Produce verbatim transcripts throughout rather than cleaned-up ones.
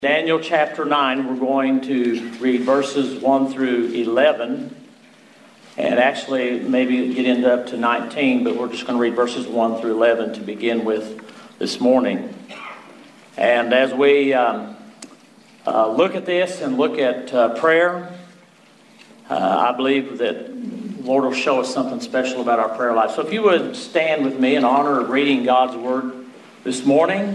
Daniel chapter nine, we're going to read verses one through eleven, and actually maybe get into up to nineteen, but we're just going to read verses one through eleven to begin with this morning. And as we um, uh, look at this and look at uh, prayer, uh, I believe that the Lord will show us something special about our prayer life. So if you would stand with me in honor of reading God's Word this morning.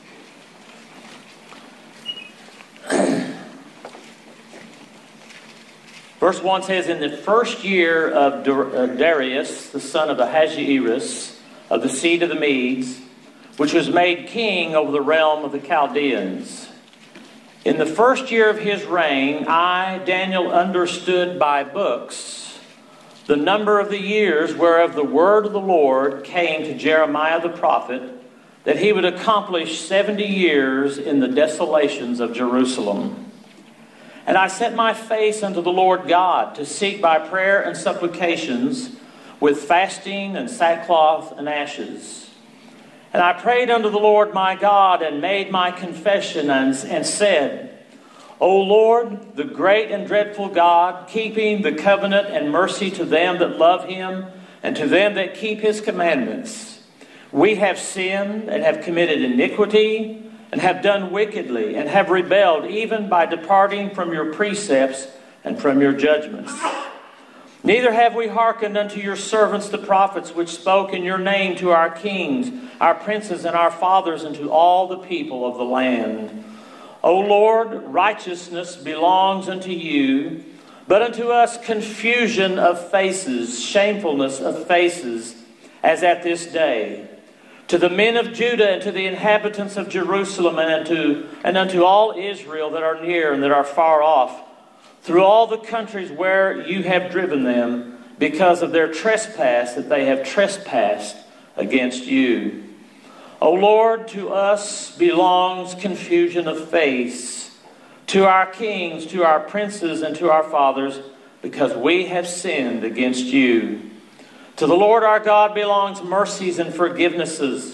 Verse one says, "In the first year of Darius, the son of Ahasuerus, of the seed of the Medes, which was made king over the realm of the Chaldeans. In the first year of his reign, I, Daniel, understood by books the number of the years whereof the word of the Lord came to Jeremiah the prophet, that he would accomplish seventy years in the desolations of Jerusalem. And I set my face unto the Lord God to seek by prayer and supplications with fasting and sackcloth and ashes. And I prayed unto the Lord my God and made my confession and, and said, O Lord, the great and dreadful God, keeping the covenant and mercy to them that love him and to them that keep his commandments. We have sinned and have committed iniquity and have done wickedly, and have rebelled even by departing from your precepts and from your judgments. Neither have we hearkened unto your servants the prophets, which spoke in your name to our kings, our princes, and our fathers, and to all the people of the land. O Lord, righteousness belongs unto you, but unto us confusion of faces, shamefulness of faces, as at this day. To the men of Judah and to the inhabitants of Jerusalem and unto, and unto all Israel that are near and that are far off, through all the countries where you have driven them, because of their trespass that they have trespassed against you. O Lord, to us belongs confusion of face, to our kings, to our princes, and to our fathers, because we have sinned against you. To the Lord our God belongs mercies and forgivenesses.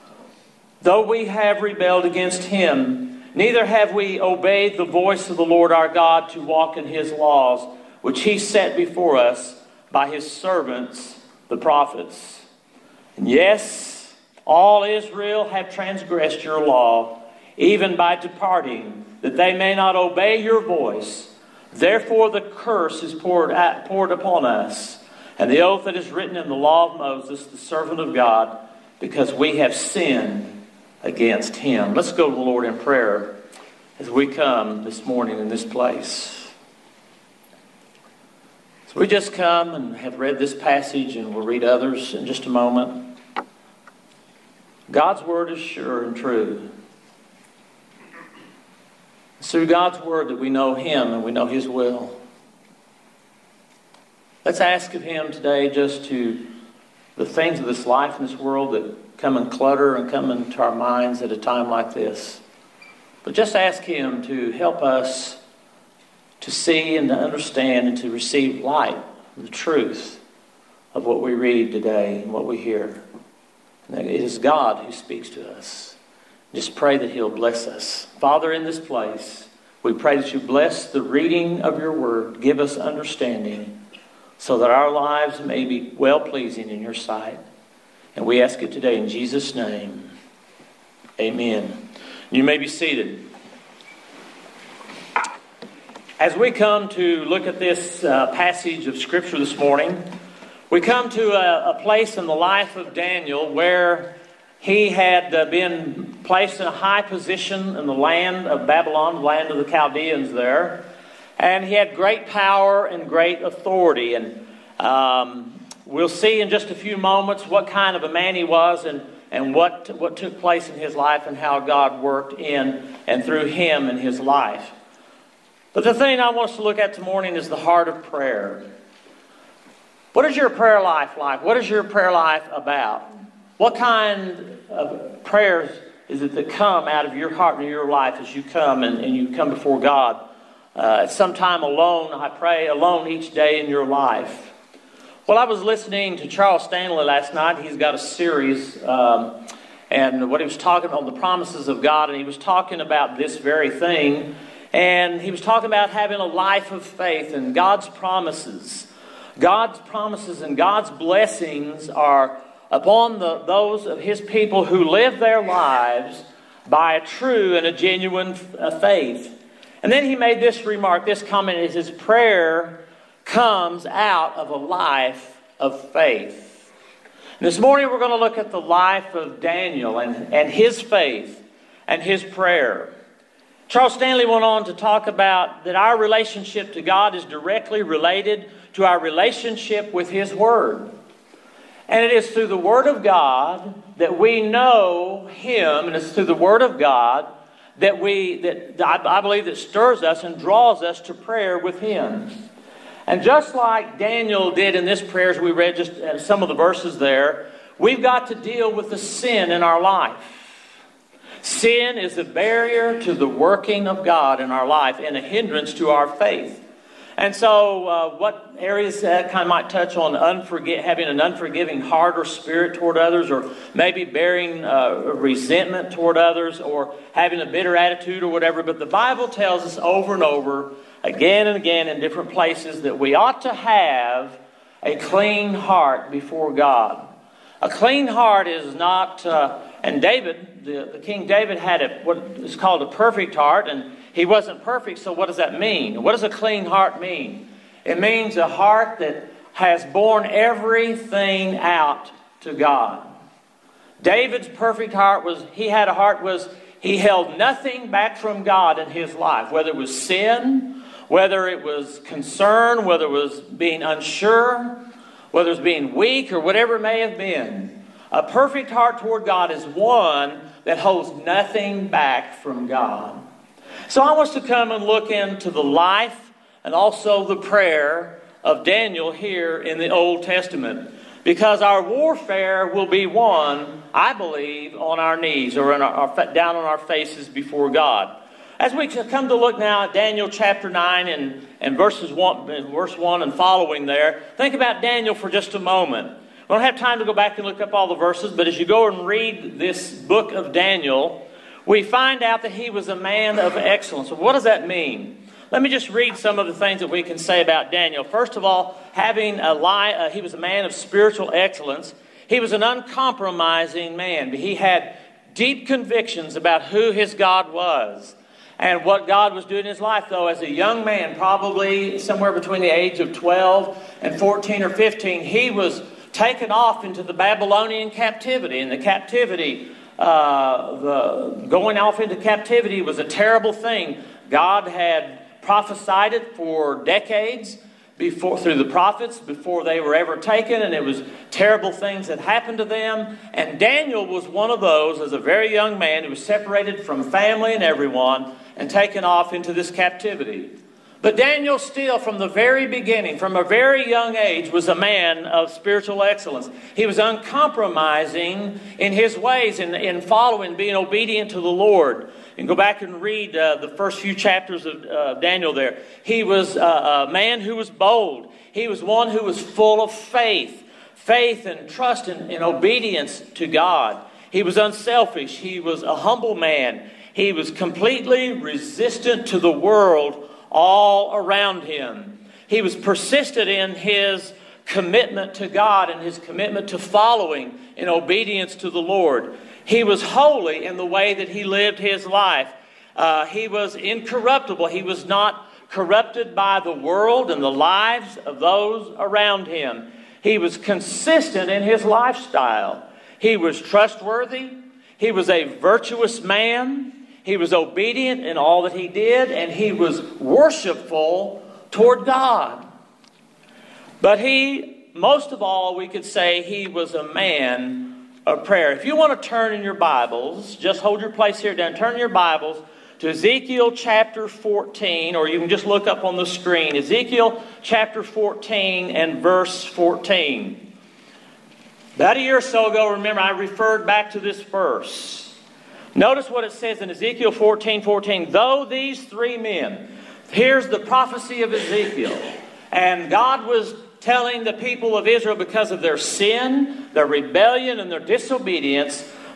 Though we have rebelled against him, neither have we obeyed the voice of the Lord our God to walk in his laws, which he set before us by his servants, the prophets. And yes, all Israel have transgressed your law, even by departing, that they may not obey your voice. Therefore the curse is poured, out, poured upon us, and the oath that is written in the law of Moses, the servant of God, because we have sinned against him." Let's go to the Lord in prayer as we come this morning in this place. So we just come and have read this passage, and we'll read others in just a moment. God's word is sure and true. It's through God's word that we know him and we know his will. Let's ask of him today just to, the things of this life and this world that come and clutter and come into our minds at a time like this. But just ask him to help us to see and to understand and to receive light, the truth of what we read today and what we hear. And that it is God who speaks to us. Just pray that he'll bless us. Father, in this place, we pray that you bless the reading of your word. Give us understanding, so that our lives may be well-pleasing in your sight. And we ask it today in Jesus' name. Amen. You may be seated. As we come to look at this uh, passage of Scripture this morning, we come to a, a place in the life of Daniel where he had uh, been placed in a high position in the land of Babylon, the land of the Chaldeans there. And he had great power and great authority. And um, we'll see in just a few moments what kind of a man he was and, and what, what took place in his life and how God worked in and through him in his life. But the thing I want us to look at this morning is the heart of prayer. What is your prayer life like? What is your prayer life about? What kind of prayers is it that come out of your heart and your life as you come and, and you come before God? Uh, at some time alone, I pray alone each day in your life. Well, I was listening to Charles Stanley last night. He's got a series, um, and what he was talking about, the promises of God, and he was talking about this very thing. And he was talking about having a life of faith and God's promises. God's promises and God's blessings are upon the, those of His people who live their lives by a true and a genuine faith. And then he made this remark, this comment is his prayer comes out of a life of faith. And this morning we're going to look at the life of Daniel and, and his faith and his prayer. Charles Stanley went on to talk about that our relationship to God is directly related to our relationship with His Word. And it is through the Word of God that we know Him, and it's through the Word of God that we, that I believe that stirs us and draws us to prayer with Him. And just like Daniel did in this prayer, as we read just some of the verses there, we've got to deal with the sin in our life. Sin is a barrier to the working of God in our life and a hindrance to our faith. And so uh, what areas that kind of might touch on unforgi- having an unforgiving heart or spirit toward others, or maybe bearing uh, resentment toward others, or having a bitter attitude or whatever. But the Bible tells us over and over, again and again in different places, that we ought to have a clean heart before God. A clean heart is not, uh, and David, the, the King David had a, what is called a perfect heart, and he wasn't perfect, so what does that mean? What does a clean heart mean? It means a heart that has borne everything out to God. David's perfect heart was, he had a heart was, he held nothing back from God in his life, whether it was sin, whether it was concern, whether it was being unsure, whether it's being weak or whatever it may have been. A perfect heart toward God is one that holds nothing back from God. So I want us to come and look into the life and also the prayer of Daniel here in the Old Testament. Because our warfare will be won, I believe, on our knees or in our, our, down on our faces before God. As we come to look now at Daniel chapter nine and, and verses one, verse one and following there, think about Daniel for just a moment. We don't have time to go back and look up all the verses, but as you go and read this book of Daniel, we find out that he was a man of excellence. So what does that mean? Let me just read some of the things that we can say about Daniel. First of all, having a lie, uh, he was a man of spiritual excellence. He was an uncompromising man. He had deep convictions about who his God was. And what God was doing in his life, though, as a young man, probably somewhere between the age of twelve and fourteen or fifteen, he was taken off into the Babylonian captivity. And the captivity, uh, the going off into captivity was a terrible thing. God had prophesied it for decades before through the prophets before they were ever taken, and it was terrible things that happened to them. And Daniel was one of those, as a very young man, who was separated from family and everyone and taken off into this captivity. But Daniel still, from the very beginning, from a very young age, was a man of spiritual excellence. He was uncompromising in his ways, in, in following, being obedient to the Lord. And go back and read uh, the first few chapters of uh, Daniel there. He was uh, a man who was bold. He was one who was full of faith. Faith and trust and, and obedience to God. He was unselfish. He was a humble man. He was completely resistant to the world all around him. He was persistent in his commitment to God and his commitment to following in obedience to the Lord. He was holy in the way that he lived his life. Uh, he was incorruptible. He was not corrupted by the world and the lives of those around him. He was consistent in his lifestyle. He was trustworthy. He was a virtuous man. He was obedient in all that he did, and he was worshipful toward God. But he, most of all, we could say he was a man of prayer. If you want to turn in your Bibles, just hold your place here down. Turn your Bibles to Ezekiel chapter fourteen, or you can just look up on the screen. Ezekiel chapter fourteen and verse fourteen. About a year or so ago, remember, I referred back to this verse. Notice what it says in Ezekiel fourteen fourteen. Though these three men, here's the prophecy of Ezekiel. And God was telling the people of Israel, because of their sin, their rebellion, and their disobedience,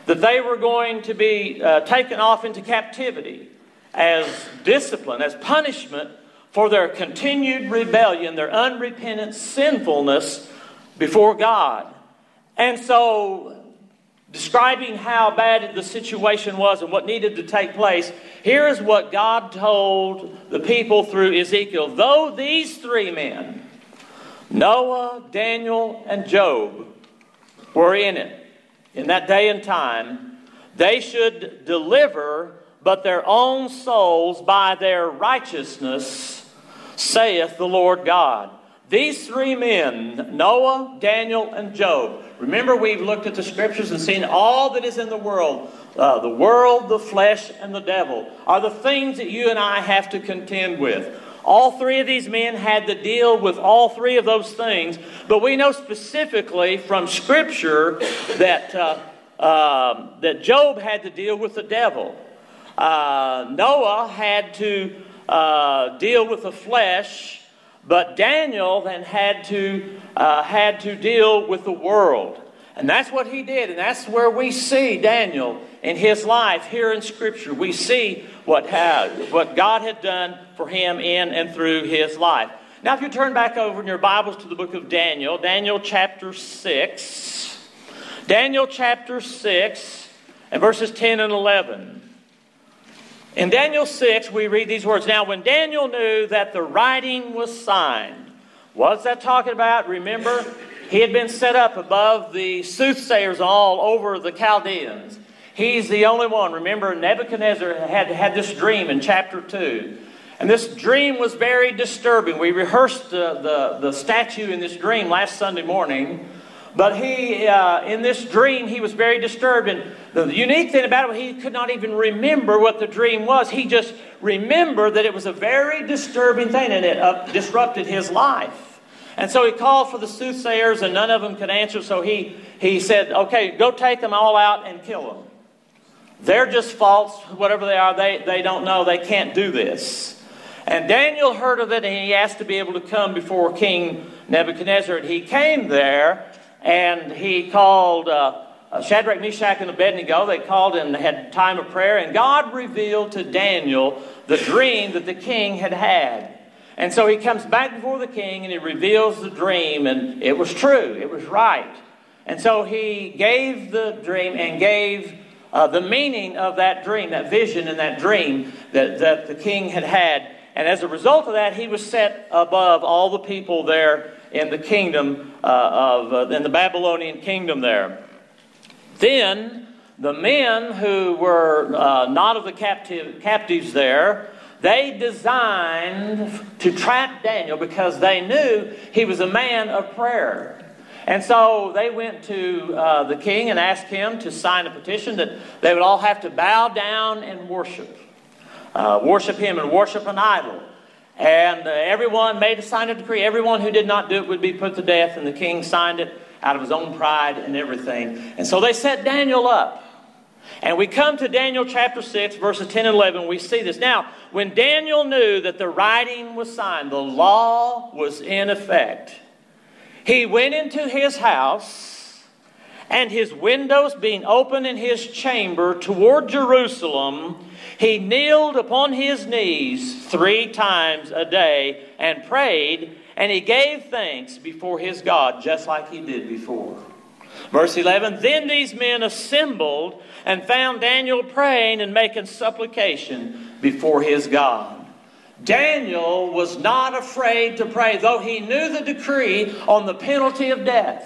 that they were going to be uh, taken off into captivity as discipline, as punishment for their continued rebellion, their unrepentant sinfulness before God. And so, describing how bad the situation was and what needed to take place, here is what God told the people through Ezekiel. Though these three men, Noah, Daniel, and Job, were in it, in that day and time, they should deliver but their own souls by their righteousness, saith the Lord God. These three men, Noah, Daniel, and Job. Remember, we've looked at the scriptures and seen all that is in the world. Uh, the world, the flesh, and the devil are the things that you and I have to contend with. All three of these men had to deal with all three of those things. But we know specifically from Scripture that, uh, uh, that Job had to deal with the devil. Uh, Noah had to uh, deal with the flesh. But Daniel then had to uh, had to deal with the world. And that's what he did. And that's where we see Daniel in his life here in Scripture. We see what, had, what God had done for him in and through his life. Now, if you turn back over in your Bibles to the book of Daniel, Daniel chapter six. Daniel chapter six and verses ten and eleven. In Daniel six, we read these words. Now, when Daniel knew that the writing was signed, what's that talking about? Remember, he had been set up above the soothsayers all over the Chaldeans. He's the only one. Remember, Nebuchadnezzar had had this dream in chapter two. And this dream was very disturbing. We rehearsed the, the, the statue in this dream last Sunday morning. But he, uh, in this dream, he was very disturbed. And the unique thing about it, he could not even remember what the dream was. He just remembered that it was a very disturbing thing, and it uh, disrupted his life. And so he called for the soothsayers, and none of them could answer. So he, he said, okay, go take them all out and kill them. They're just false, whatever they are. They, they don't know. They can't do this. And Daniel heard of it, and he asked to be able to come before King Nebuchadnezzar. And he came there. And he called uh, Shadrach, Meshach, and Abednego. They called and had time of prayer. And God revealed to Daniel the dream that the king had had. And so he comes back before the king and he reveals the dream. And it was true. It was right. And so he gave the dream and gave uh, the meaning of that dream, that vision and that dream that, that the king had had. And as a result of that, he was set above all the people there in the kingdom uh, of, uh, in the Babylonian kingdom there. Then the men who were uh, not of the captive, captives there, they designed to trap Daniel because they knew he was a man of prayer. And so they went to uh, the king and asked him to sign a petition that they would all have to bow down and worship. Uh, worship him and worship an idol. And uh, everyone made a sign of decree. Everyone who did not do it would be put to death. And the king signed it out of his own pride and everything. And so they set Daniel up. And we come to Daniel chapter six, verses ten and eleven. We see this. Now, when Daniel knew that the writing was signed, the law was in effect, he went into his house, and his windows being open in his chamber toward Jerusalem, he kneeled upon his knees three times a day and prayed, and he gave thanks before his God, just like he did before. Verse eleven, then these men assembled and found Daniel praying and making supplication before his God. Daniel was not afraid to pray, though he knew the decree on the penalty of death.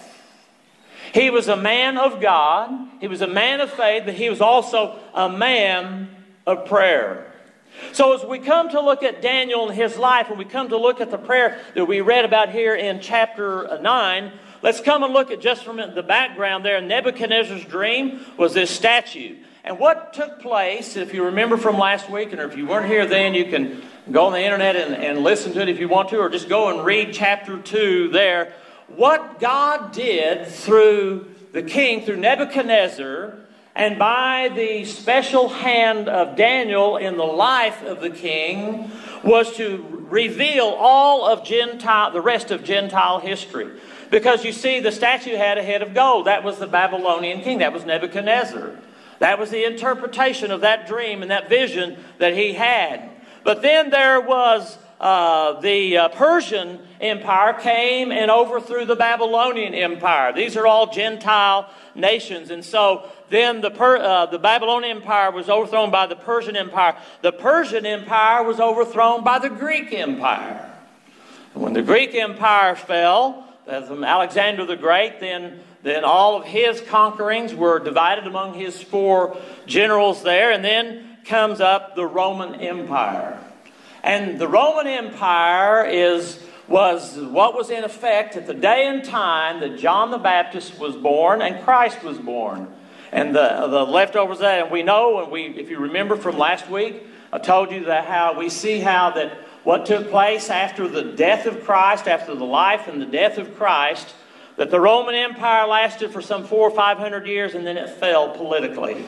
He was a man of God. He was a man of faith, but he was also a man of prayer. So as we come to look at Daniel and his life, and we come to look at the prayer that we read about here in chapter nine, let's come and look at just from the background there. Nebuchadnezzar's dream was this statue. And what took place, if you remember from last week, and if you weren't here then, you can go on the internet and, and listen to it if you want to, or just go and read chapter two there. What God did through the king, through Nebuchadnezzar, and by the special hand of Daniel in the life of the king, was to reveal all of Gentile, the rest of Gentile history. Because you see, the statue had a head of gold. That was the Babylonian king. That was Nebuchadnezzar. That was the interpretation of that dream and that vision that he had. But then there was uh, the uh, Persian Empire came and overthrew the Babylonian Empire. These are all Gentile nations. And so then the, per, uh, the Babylonian Empire was overthrown by the Persian Empire. The Persian Empire was overthrown by the Greek Empire. And when the Greek Empire fell, from Alexander the Great, then, then all of his conquerings were divided among his four generals there. And then comes up the Roman Empire. And the Roman Empire is was what was in effect at the day and time that John the Baptist was born and Christ was born. And the, the leftovers of that, and we know, and we, if you remember from last week, I told you that how we see how that what took place after the death of Christ, after the life and the death of Christ, that the Roman Empire lasted for some four or five hundred years, and then it fell politically.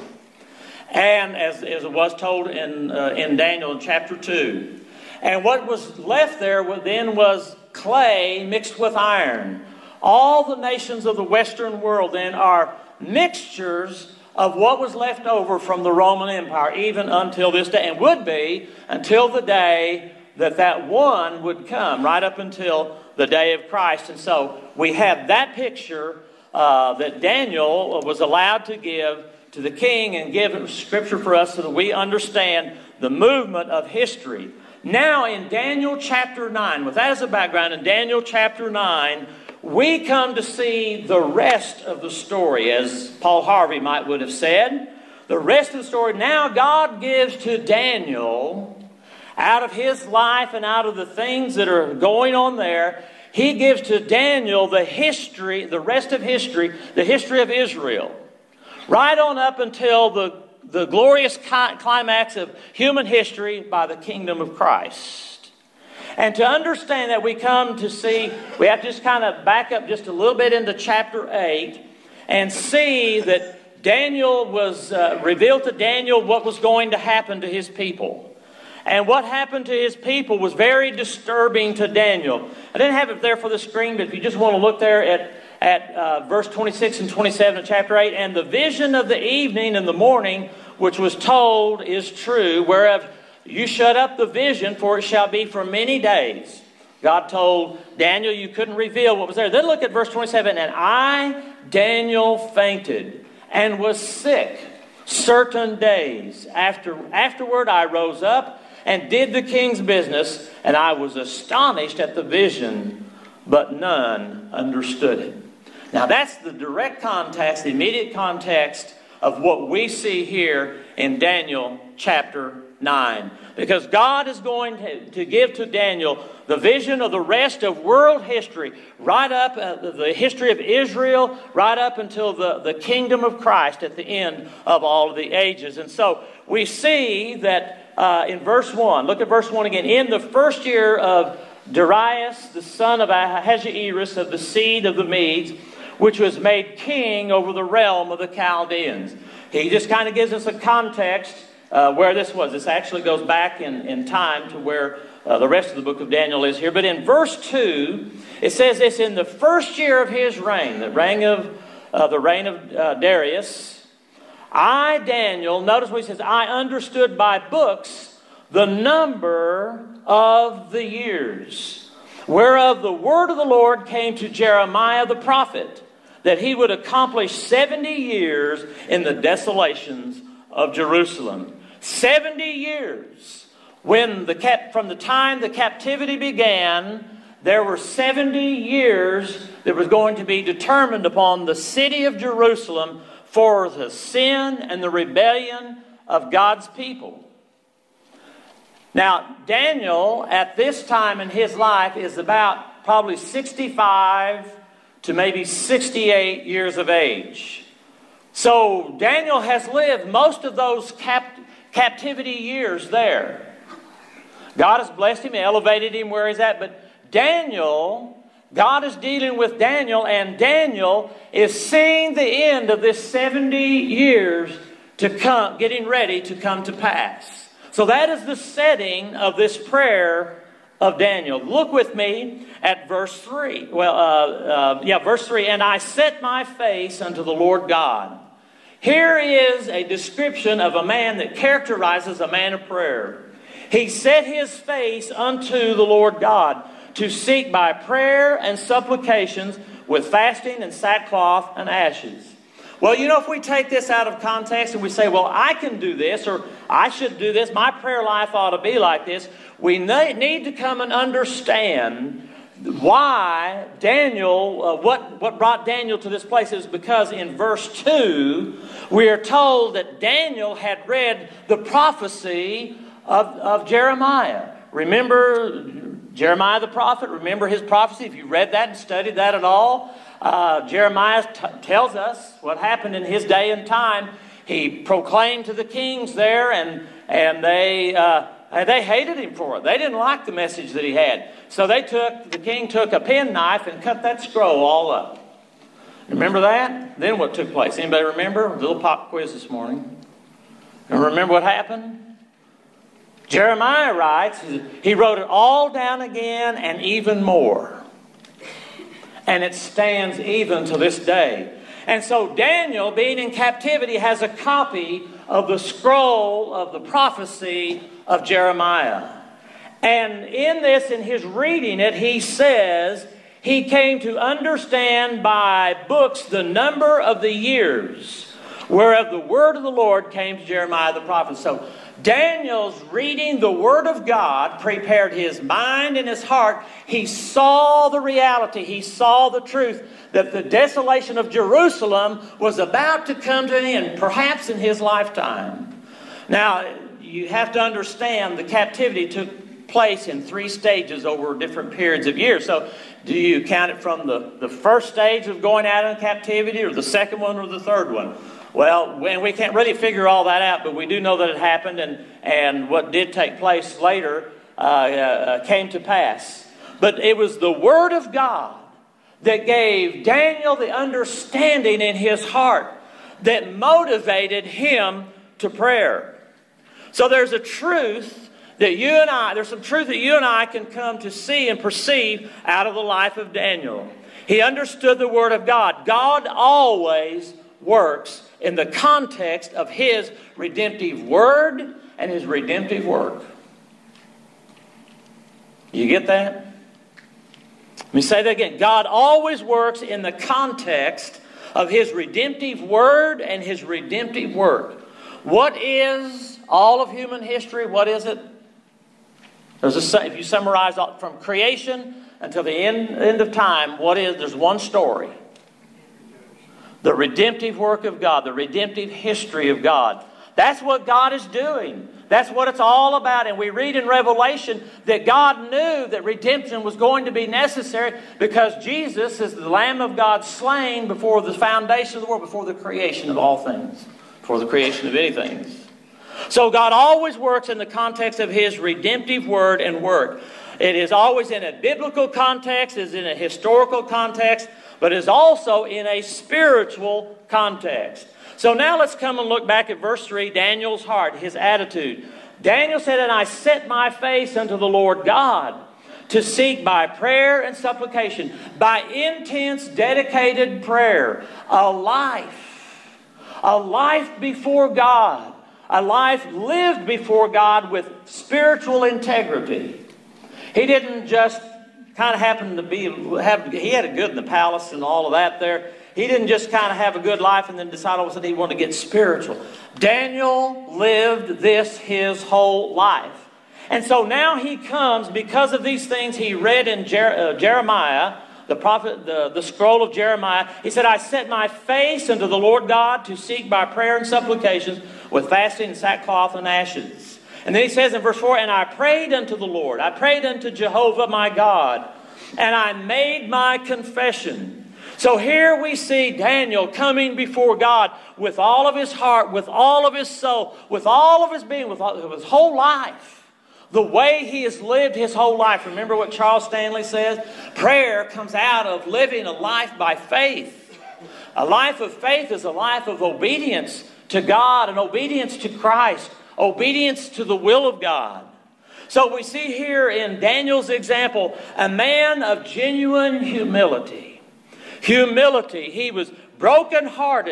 And as, as it was told in uh, in Daniel in chapter two. And what was left there then was clay mixed with iron. All the nations of the Western world then are mixtures of what was left over from the Roman Empire, even until this day, and would be until the day that that one would come, right up until the day of Christ. And so we have that picture uh, that Daniel was allowed to give to the king and give scripture for us so that we understand the movement of history. Now in Daniel chapter nine, with that as a background, in Daniel chapter nine, we come to see the rest of the story, as Paul Harvey might would have said. The rest of the story, now God gives to Daniel, out of his life and out of the things that are going on there, he gives to Daniel the history, the rest of history, the history of Israel. Right on up until the the glorious climax of human history by the kingdom of Christ. And to understand that, we come to see, we have to just kind of back up just a little bit into chapter eight and see that Daniel was, uh, revealed to Daniel what was going to happen to his people. And what happened to his people was very disturbing to Daniel. I didn't have it there for the screen, but if you just want to look there at at uh, verse twenty-six and twenty-seven of chapter eight. And the vision of the evening and the morning, which was told, is true, whereof you shut up the vision, for it shall be for many days. God told Daniel you couldn't reveal what was there. Then look at verse twenty-seven. And I, Daniel, fainted and was sick certain days. After, afterward I rose up and did the king's business, and I was astonished at the vision, but none understood it. Now that's the direct context, the immediate context of what we see here in Daniel chapter nine. Because God is going to, to give to Daniel the vision of the rest of world history, right up uh, the, the history of Israel, right up until the, the kingdom of Christ at the end of all of the ages. And so we see that uh, in verse one, look at verse one again. In the first year of Darius, the son of Ahasuerus of the seed of the Medes, which was made king over the realm of the Chaldeans. He just kind of gives us a context uh, where this was. This actually goes back in, in time to where uh, the rest of the book of Daniel is here. But in verse two, it says this: in the first year of his reign, the reign of, uh, the reign of uh, Darius, I, Daniel, notice what he says, I understood by books the number of the years, whereof the word of the Lord came to Jeremiah the prophet, that he would accomplish seventy years in the desolations of Jerusalem. Seventy years. When the cap- from the time the captivity began, there were seventy years that was going to be determined upon the city of Jerusalem for the sin and the rebellion of God's people. Now, Daniel, at this time in his life, is about probably sixty-five to maybe sixty-eight years of age. So, Daniel has lived most of those cap- captivity years there. God has blessed him, elevated him where he's at. But Daniel, God is dealing with Daniel, and Daniel is seeing the end of this seventy years to come, getting ready to come to pass. So that is the setting of this prayer of Daniel. Look with me at verse three. Well, uh, uh, yeah, verse three. And I set my face unto the Lord God. Here is a description of a man that characterizes a man of prayer. He set his face unto the Lord God to seek by prayer and supplications with fasting and sackcloth and ashes. Well, you know, if we take this out of context and we say, well, I can do this, or I should do this, my prayer life ought to be like this, we need to come and understand why Daniel, uh, what, what brought Daniel to this place is because in verse two, we are told that Daniel had read the prophecy of, of Jeremiah. Remember Jeremiah the prophet? Remember his prophecy? If you read that and studied that at all, uh, Jeremiah t- tells us what happened in his day and time. He proclaimed to the kings there, and and they uh, they hated him for it. They didn't like the message that he had. So they took the king took a penknife and cut that scroll all up. Remember that? Then what took place? Anybody remember? A little pop quiz this morning. And remember what happened? Jeremiah writes, he wrote it all down again and even more. And it stands even to this day. And so Daniel, being in captivity, has a copy of the scroll of the prophecy of Jeremiah. And in this, in his reading it, he says he came to understand by books the number of the years whereof the word of the Lord came to Jeremiah the prophet. So Daniel's reading the Word of God prepared his mind and his heart. He saw the reality. He saw the truth that the desolation of Jerusalem was about to come to an end, perhaps in his lifetime. Now, you have to understand the captivity took place in three stages over different periods of years. So, do you count it from the, the first stage of going out in captivity, or the second one, or the third one? Well, and we can't really figure all that out, but we do know that it happened, and, and what did take place later uh, uh, came to pass. But it was the Word of God that gave Daniel the understanding in his heart that motivated him to prayer. So there's a truth that you and I, there's some truth that you and I can come to see and perceive out of the life of Daniel. He understood the Word of God. God always works in the context of His redemptive Word and His redemptive work. You get that? Let me say that again. God always works in the context of His redemptive Word and His redemptive work. What is all of human history? What is it? There's a, if you summarize from creation until the end, end of time, what is? There's one story. The redemptive work of God, the redemptive history of God. That's what God is doing. That's what it's all about. And we read in Revelation that God knew that redemption was going to be necessary because Jesus is the Lamb of God slain before the foundation of the world, before the creation of all things, before the creation of anything. So God always works in the context of His redemptive word and work. It is always in a biblical context, it is in a historical context, but is also in a spiritual context. So now let's come and look back at verse three, Daniel's heart, his attitude. Daniel said, "And I set my face unto the Lord God to seek by prayer and supplication," by intense, dedicated prayer, a life, a life before God, a life lived before God with spiritual integrity. He didn't just kind of happen to be, have, he had a good in the palace and all of that there. He didn't just kind of have a good life and then decide all of a sudden he wanted to get spiritual. Daniel lived this his whole life. And so now he comes, because of these things he read in Jer- uh, Jeremiah, the prophet, the, the scroll of Jeremiah. He said, "I set my face unto the Lord God to seek by prayer and supplications with fasting and sackcloth and ashes." And then he says in verse four, "And I prayed unto the Lord, I prayed unto Jehovah my God, and I made my confession." So here we see Daniel coming before God with all of his heart, with all of his soul, with all of his being, with, all, with his whole life. The way he has lived his whole life. Remember what Charles Stanley says? Prayer comes out of living a life by faith. A life of faith is a life of obedience to God and obedience to Christ. Obedience to the will of God. So we see here in Daniel's example, a man of genuine humility. Humility. He was brokenhearted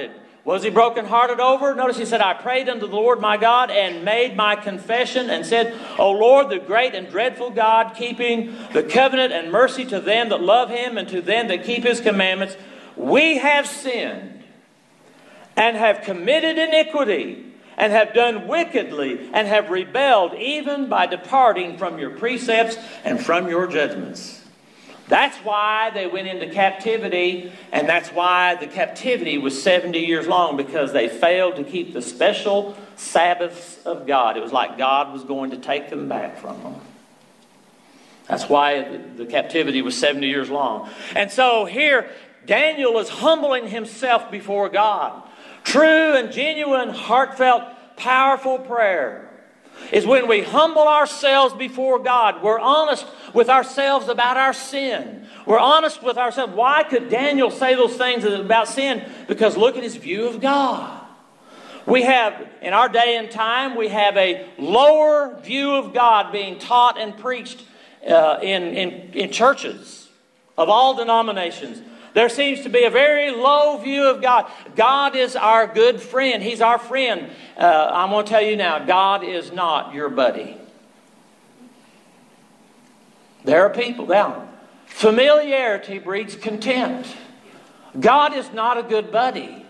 Was he brokenhearted over? Notice he said, I prayed unto the Lord my God and made my confession and said, O Lord, the great and dreadful God, keeping the covenant and mercy to them that love him and to them that keep his commandments, we have sinned and have committed iniquity and have done wickedly and have rebelled even by departing from your precepts and from your judgments. That's why they went into captivity, and that's why the captivity was seventy years long, because they failed to keep the special Sabbaths of God. It was like God was going to take them back from them. That's why the, the captivity was seventy years long. And so here, Daniel is humbling himself before God. True and genuine, heartfelt, powerful prayer is when we humble ourselves before God. We're honest with ourselves about our sin. We're honest with ourselves. Why could Daniel say those things about sin? Because look at his view of God. We have, in our day and time, we have a lower view of God being taught and preached uh, in, in, in churches of all denominations. There seems to be a very low view of God. God is our good friend. He's our friend. Uh, I'm going to tell you now, God is not your buddy. There are people now. Familiarity breeds contempt. God is not a good buddy.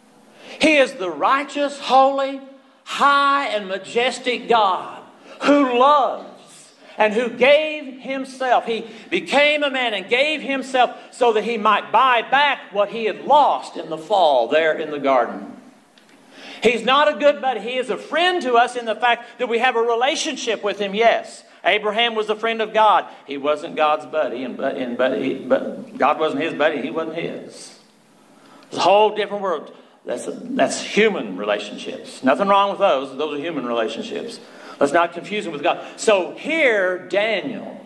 He is the righteous, holy, high, and majestic God who loves and who gave himself. He became a man and gave himself so that he might buy back what he had lost in the fall there in the garden. He's not a good buddy. He is a friend to us in the fact that we have a relationship with him, yes. Abraham was a friend of God. He wasn't God's buddy, and, and, but, he, but God wasn't his buddy. He wasn't his. It's a whole different world. That's, a, that's human relationships. Nothing wrong with those. Those are human relationships. Let's not confuse them with God. So here, Daniel.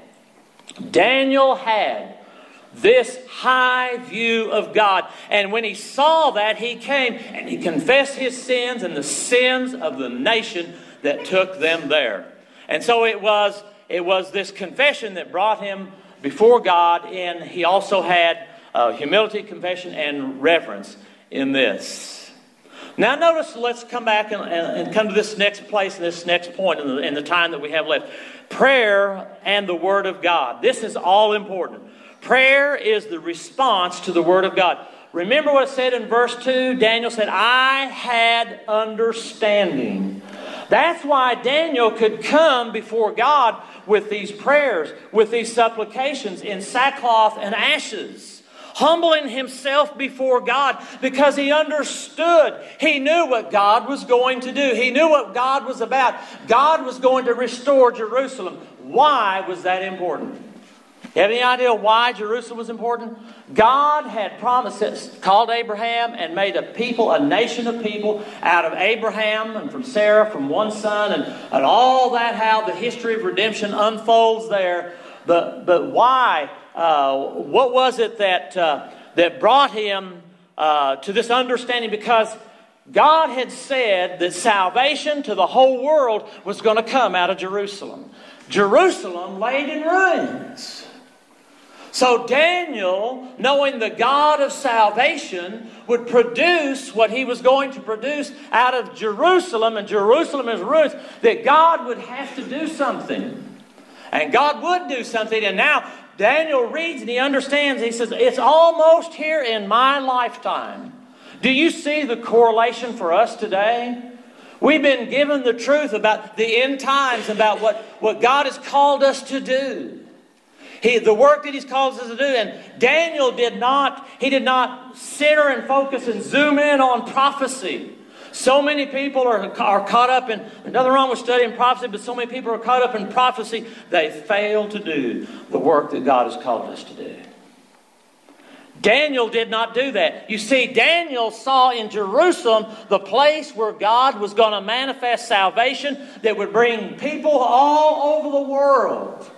Daniel had this high view of God. And when he saw that, he came and he confessed his sins and the sins of the nation that took them there. And so it was, it was this confession that brought him before God. And he also had uh, humility, confession, and reverence in this. Now notice, let's come back and, and, and come to this next place and this next point in the, in the time that we have left. Prayer and the Word of God. This is all important. Prayer is the response to the Word of God. Remember what it said in verse two? Daniel said, I had understanding. That's why Daniel could come before God with these prayers, with these supplications in sackcloth and ashes. Humbling himself before God because he understood. He knew what God was going to do. He knew what God was about. God was going to restore Jerusalem. Why was that important? You have any idea why Jerusalem was important? God had promises, called Abraham and made a people, a nation of people out of Abraham and from Sarah, from one son, and, and all that, how the history of redemption unfolds there. But, but why? Uh, what was it that, uh, that brought him uh, to this understanding? Because God had said that salvation to the whole world was going to come out of Jerusalem. Jerusalem laid in ruins. So Daniel, knowing the God of salvation would produce what he was going to produce out of Jerusalem, and Jerusalem is ruins, that God would have to do something. And God would do something. And now Daniel reads and he understands. He says, it's almost here in my lifetime. Do you see the correlation for us today? We've been given the truth about the end times, about what, what God has called us to do. He, the work that He's called us to do. And Daniel did not, he did not center and focus and zoom in on prophecy. So many people are, are caught up in, there's nothing wrong with studying prophecy, but so many people are caught up in prophecy, they fail to do the work that God has called us to do. Daniel did not do that. You see, Daniel saw in Jerusalem the place where God was going to manifest salvation that would bring people all over the world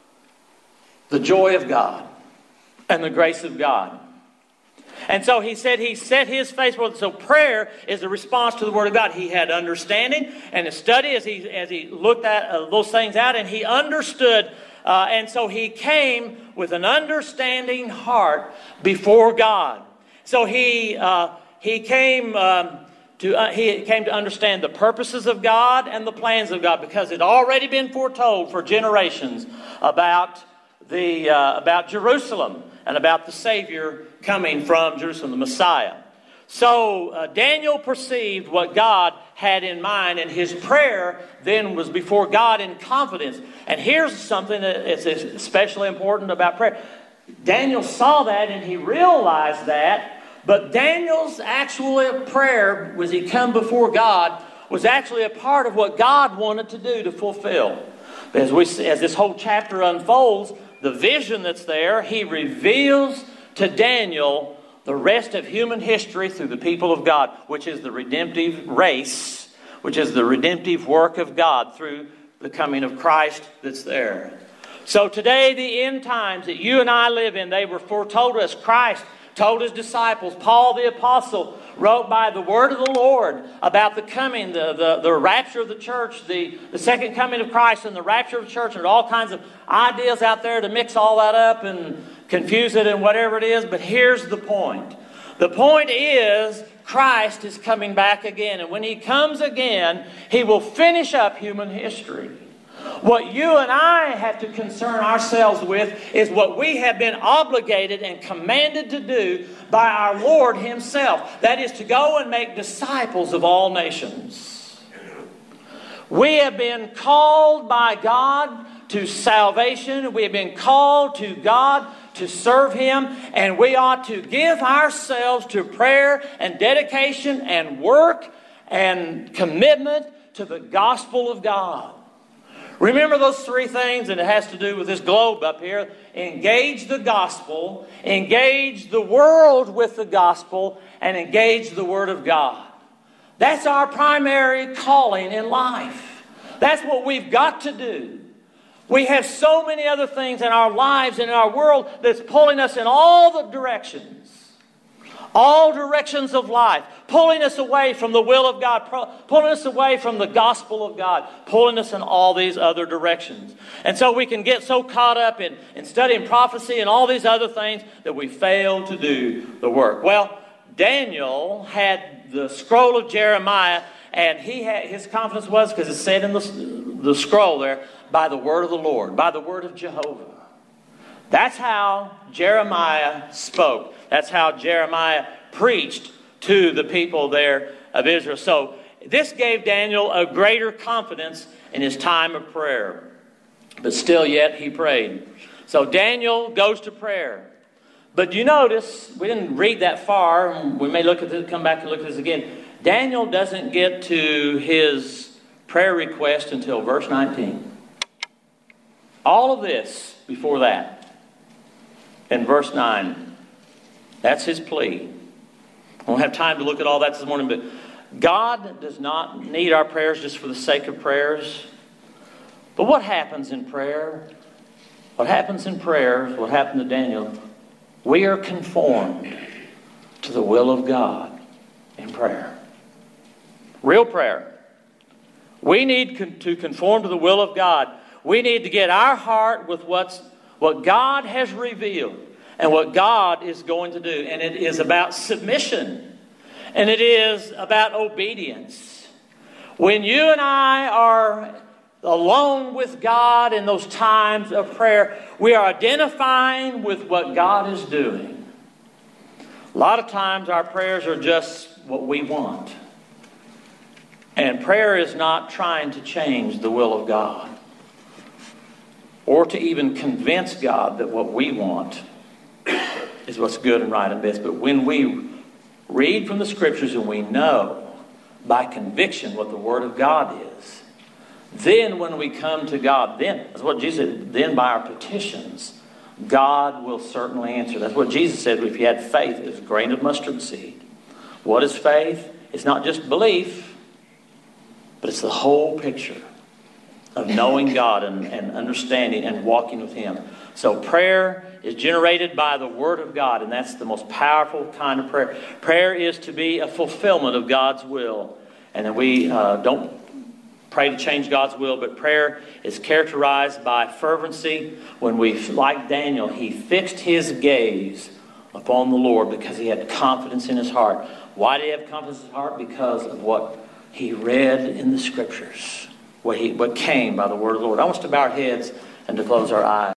the joy of God and the grace of God. And so he said he set his face forward. So prayer is a response to the Word of God. He had understanding and a study as he as he looked at uh, those things out, and he understood. Uh, and so he came with an understanding heart before God. So he uh, he came um, to uh, he came to understand the purposes of God and the plans of God, because it had already been foretold for generations about the uh, about Jerusalem and about the Savior coming from Jerusalem, the Messiah. So uh, Daniel perceived what God had in mind, and his prayer then was before God in confidence. And here's something that is especially important about prayer. Daniel saw that and he realized that, but Daniel's actual prayer, as he come before God, was actually a part of what God wanted to do to fulfill. As we see, as this whole chapter unfolds, the vision that's there, he reveals to Daniel the rest of human history through the people of God, which is the redemptive race, which is the redemptive work of God through the coming of Christ that's there. So today, the end times that you and I live in, they were foretold us. Christ told his disciples. Paul the apostle wrote by the word of the Lord about the coming, the, the, the rapture of the church, the, the second coming of Christ and the rapture of the church, and all kinds of ideas out there to mix all that up and confuse it and whatever it is. But here's the point. The point is Christ is coming back again. And when he comes again, he will finish up human history. What you and I have to concern ourselves with is what we have been obligated and commanded to do by our Lord himself. That is to go and make disciples of all nations. We have been called by God to salvation. We have been called to God to serve him, and we ought to give ourselves to prayer and dedication and work and commitment to the gospel of God. Remember those three things, and it has to do with this globe up here. Engage the gospel, engage the world with the gospel, and engage the Word of God. That's our primary calling in life. That's what we've got to do. We have so many other things in our lives and in our world that's pulling us in all the directions. All directions of life. Pulling us away from the will of God. Pulling us away from the gospel of God. Pulling us in all these other directions. And so we can get so caught up in, in studying prophecy and all these other things that we fail to do the work. Well, Daniel had the scroll of Jeremiah, and he had, his confidence was, because it said in the, the scroll there, by the word of the Lord, by the word of Jehovah. That's how Jeremiah spoke. That's how Jeremiah preached to the people there of Israel. So this gave Daniel a greater confidence in his time of prayer. But still yet he prayed. So Daniel goes to prayer. But you notice, we didn't read that far. We may look at this, come back and look at this again. Daniel doesn't get to his prayer request until verse nineteen. All of this before that. In verse nine, that's his plea. I don't have time to look at all that this morning, but God does not need our prayers just for the sake of prayers. But what happens in prayer? What happens in prayer is what happened to Daniel. We are conformed to the will of God in prayer. Real prayer. We need to conform to the will of God. We need to get our heart with what's what God has revealed and what God is going to do. And it is about submission. And it is about obedience. When you and I are alone with God in those times of prayer, we are identifying with what God is doing. A lot of times our prayers are just what we want. And prayer is not trying to change the will of God, or to even convince God that what we want is what's good and right and best. But when we read from the Scriptures and we know by conviction what the Word of God is, then when we come to God, then, that's what Jesus said, then by our petitions, God will certainly answer. That's what Jesus said, if you had faith as a grain of mustard seed. What is faith? It's not just belief, but it's the whole picture of knowing God and, and understanding and walking with Him. So prayer is generated by the Word of God, and that's the most powerful kind of prayer. Prayer is to be a fulfillment of God's will. And then we uh, don't pray to change God's will, but prayer is characterized by fervency. When we, like Daniel, he fixed his gaze upon the Lord because he had confidence in his heart. Why did he have confidence in his heart? Because of what he read in the Scriptures, what, he, what came by the word of the Lord. I want us to bow our heads and to close our eyes.